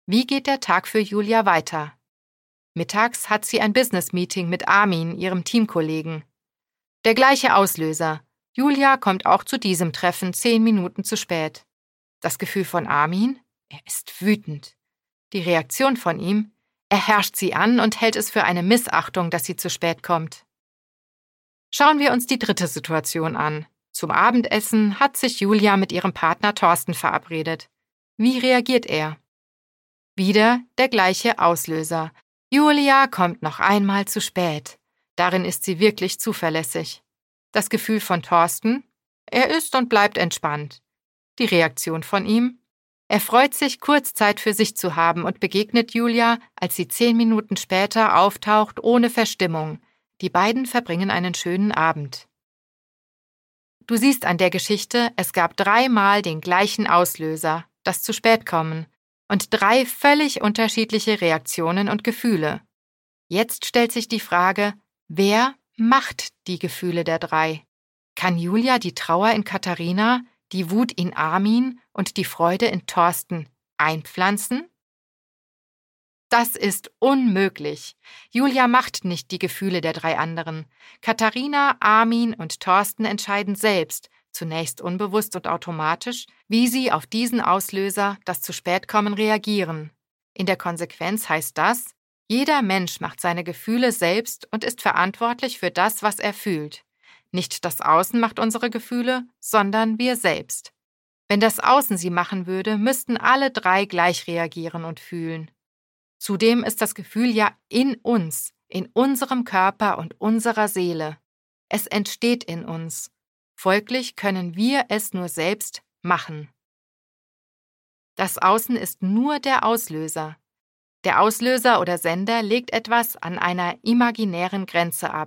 Wie geht der Tag für Julia weiter? Mittags hat sie ein Business-Meeting mit Armin, ihrem Teamkollegen. Der gleiche Auslöser. Julia kommt auch zu diesem Treffen 10 Minuten zu spät. Das Gefühl von Armin? Er ist wütend. Die Reaktion von ihm? Er herrscht sie an und hält es für eine Missachtung, dass sie zu spät kommt. Schauen wir uns die dritte Situation an. Zum Abendessen hat sich Julia mit ihrem Partner Thorsten verabredet. Wie reagiert er? Wieder der gleiche Auslöser. Julia kommt noch einmal zu spät. Darin ist sie wirklich zuverlässig. Das Gefühl von Thorsten? Er ist und bleibt entspannt. Die Reaktion von ihm? Er freut sich, kurz Zeit für sich zu haben und begegnet Julia, als sie 10 Minuten später auftaucht, ohne Verstimmung. Die beiden verbringen einen schönen Abend. Du siehst an der Geschichte, es gab 3-mal den gleichen Auslöser, das zu spät kommen, und 3 völlig unterschiedliche Reaktionen und Gefühle. Jetzt stellt sich die Frage, wer macht die Gefühle der 3? Kann Julia die Trauer in Katharina, die Wut in Armin und die Freude in Thorsten einpflanzen? Das ist unmöglich. Julia macht nicht die Gefühle der 3 anderen. Katharina, Armin und Thorsten entscheiden selbst, zunächst unbewusst und automatisch, wie sie auf diesen Auslöser, das zu spät kommen, reagieren. In der Konsequenz heißt das, jeder Mensch macht seine Gefühle selbst und ist verantwortlich für das, was er fühlt. Nicht das Außen macht unsere Gefühle, sondern wir selbst. Wenn das Außen sie machen würde, müssten alle 3 gleich reagieren und fühlen. Zudem ist das Gefühl ja in uns, in unserem Körper und unserer Seele. Es entsteht in uns. Folglich können wir es nur selbst machen. Das Außen ist nur der Auslöser. Der Auslöser oder Sender legt etwas an einer imaginären Grenze ab.